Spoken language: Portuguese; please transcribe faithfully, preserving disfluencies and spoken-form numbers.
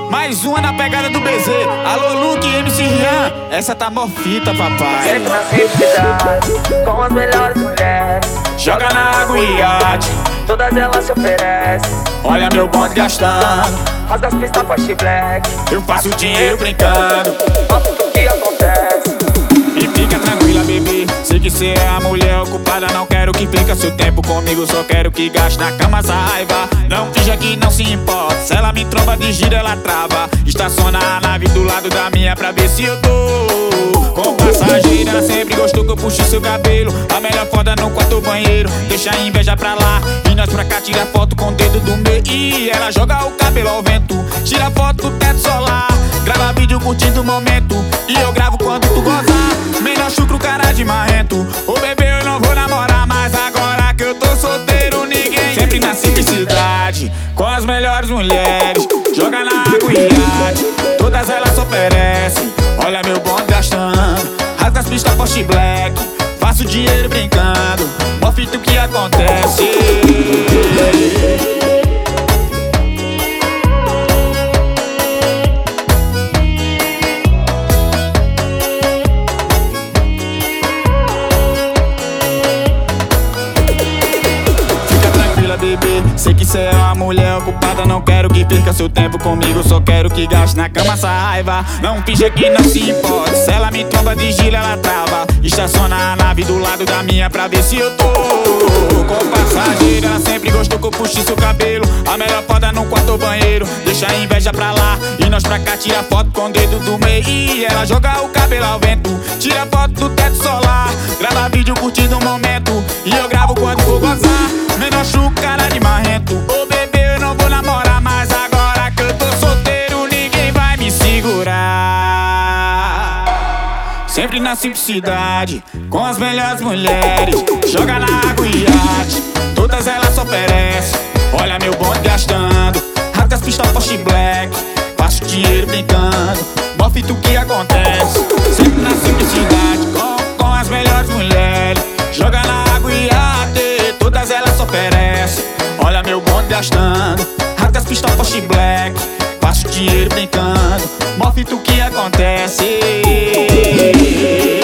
Mais uma na pegada do B Z. Alô, Luke, M C Rian, essa tá mó fita, papai. Sempre na simplicidade, com as melhores mulheres. Joga na água e iate, todas elas se oferecem. Olha meu bonde gastando, rasga as pistas Porsche Black. eu faço dinheiro brincando. Mostra tudo que acontece. E fica tranquila, bebê, sei que cê é a mulher ocupada. Não quero que perca seu tempo comigo, só quero que gaste na cama essa raiva. Não finja que não se importa, se ela me tromba de giro ela trava. Estaciona a nave do lado da minha pra ver se eu tô com passageira. Ela sempre gostou que eu puxe seu cabelo, a melhor foda no quarto banheiro. Deixa a inveja pra lá e nós pra cá tira foto com o dedo do meio. E ela joga o cabelo ao vento, tira foto do teto solar, grava vídeo curtindo o momento. E eu gravo quando tu gozar, menor chucro, cara de marrento. Ô bebê, eu não vou namorar mais agora que eu tô solteiro, ninguém. Sempre na simplicidade, com as melhores mulheres. Joga na água e iate, todas elas oferecem. Olha meu bonde gastando, rasga as pistas Porsche Black. Faço dinheiro brincando, mó fita o que acontece. Bebê, sei que cê é uma mulher ocupada. Não quero que perca seu tempo comigo, só quero que gaste na cama essa raiva. Não finja que não se importa, se ela me tromba de giro ela trava. Estaciona a nave do lado da minha pra ver se eu tô com passageira. Ela sempre gostou que eu puxe seu cabelo, a melhor foda no quarto banheiro. Deixa a inveja pra lá e nós pra cá tira foto com o dedo do meio. E ela joga o cabelo ao vento, tira foto do teto solar, grava vídeo curtindo o momento. E eu gravo quando for gozar, menor chuco, cara de marrento. Ô bebê, eu não vou namorar mais agora que eu tô solteiro, ninguém vai me segurar. Sempre na simplicidade, com as melhores mulheres. Joga na água e iate, todas elas oferecem. Olha meu bonde gastando, rasga as pistas Porsche Black. Faço dinheiro brincando, mó fita o que acontece. Sempre na simplicidade, com, com as melhores mulheres. Joga na água e iate, todas elas oferecem. Olha meu bonde gastando, rasga as pistas Porsche Black. Faço dinheiro brincando, mó fita o que acontece.